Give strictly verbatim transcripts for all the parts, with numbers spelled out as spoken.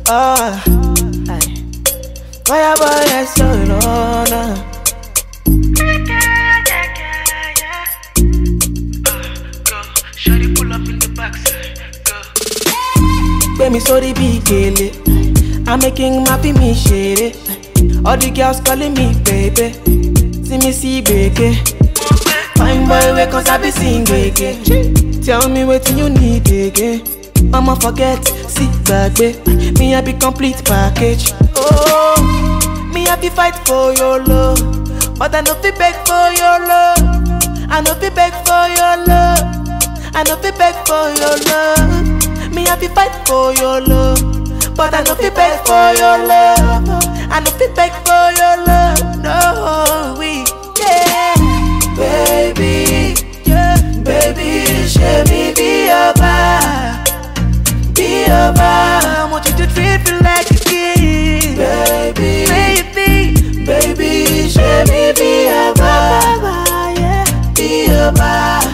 Ah, aye. Fire boy, that's so no, no. Shawty pull up in the backside, go. Baby, sorry, big gele. I'm making my me shady. All the girls calling me baby. See me see baby. Fine boy, wake cause I be sing again. Tell me what you need again. I'ma forget, sit back, babe. Me I be complete package. Oh, me I be fight for your love, but I no fi beg for your love. I no fi beg for your love. I no fi beg for your love. Me I be fight for your love, but I no fi beg for your love. I no fi beg for your love. No, we yeah, baby, yeah, baby, show me be your vibe, be your vibe. I want you to treat me like a king, baby, baby, baby, show me be your vibe, yeah, be your vibe.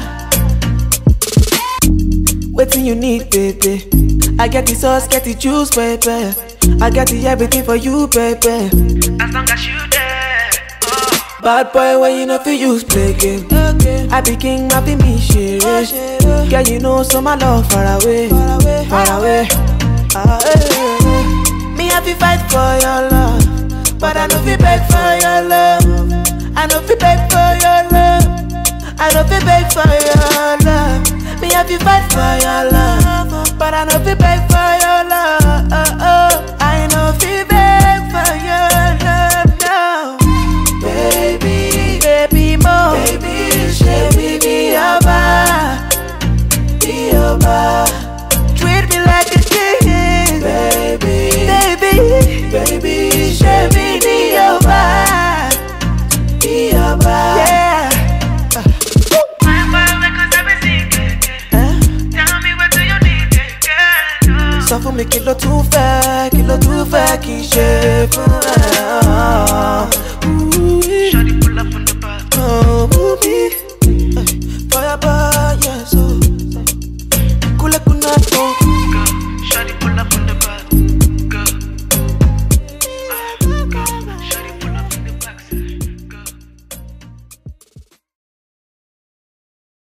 Waiting you need, baby. I get the sauce, get the juice, baby. I got the everything for you, baby. As long as you there, oh. Bad boy, when you know fi use play game. Okay. I be king, I be me shit. Oh, girl, you know so my love far away, far away, far away. Ah, eh. Me I fi fight for your love, but I know fi beg for your love. I know fi beg for your love. I know fi beg for your love. Me I fi fight for your love, but I know fi beg for your love. Oh, oh. I know fi beg for your love now, baby, baby mo, baby, should me be your vibe, be your vibe. Treat me like a king, baby, baby, baby, should me be your vibe, be your vibe. Yeah. Sọ fún mi kí ló tún fẹ́, kí ló tún fẹ́ kí n ṣe.